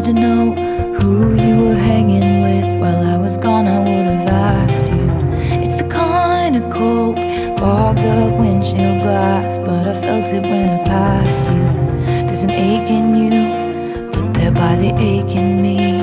to know who you were hanging with. While I was gone, I would have asked you. It's the kind of cold, fogs up windshield glass, but I felt it when I passed you. There's an ache in you, but there by the ache in me.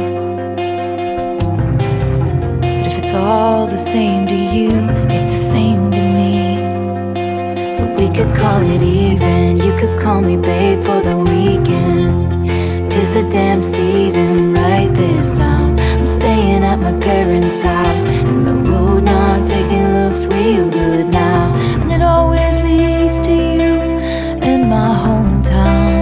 But if it's all the same to you, it's the same to me. So we could call it even. You could call me babe for the weekend. 'Tis the damn season right this time. I'm staying at my parents' house, and the road not taking looks real good now. And it always leads to you in my hometown.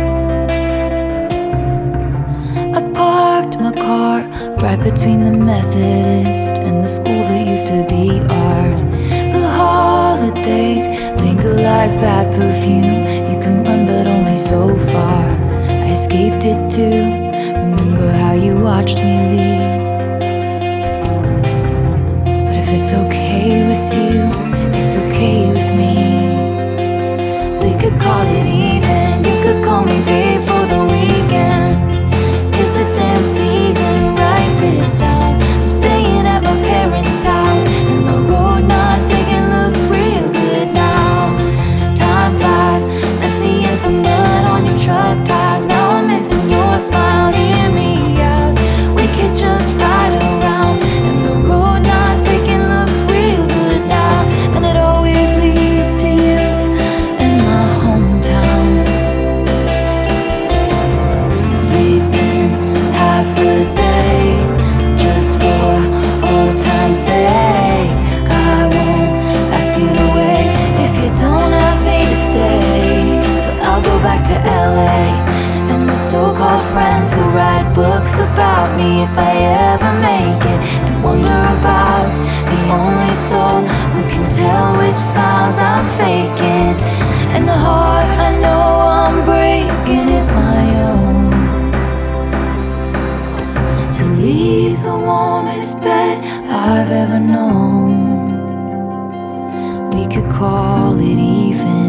I parked my car right between the Methodist and the school that used to be ours. The holidays linger like bad perfume. You can run but only so far. I escaped it too. Remember how you watched me leave. But if it's okay with you, it's okay with me. We could call it even. You could call me babe for the weekend. 'Tis the damn season right this time. I'm staying at my parents' house, and the road not taking looks real good now. Time flies, messy as the mud on your truck tires. Now I'm missing your smile, hear me out. We could just ride around, and the road not taking looks real good now. And it always leads to you in my hometown. Sleeping half the day just for old time's sake. I won't ask you to wait if you don't ask me to stay. So I'll go back to LA and the so-called friends who write books about me if I ever make it, and wonder about the only soul who can tell which smiles I'm faking. And the heart I know I'm breaking is my own. To leave the warmest bed I've ever known. We could call it even.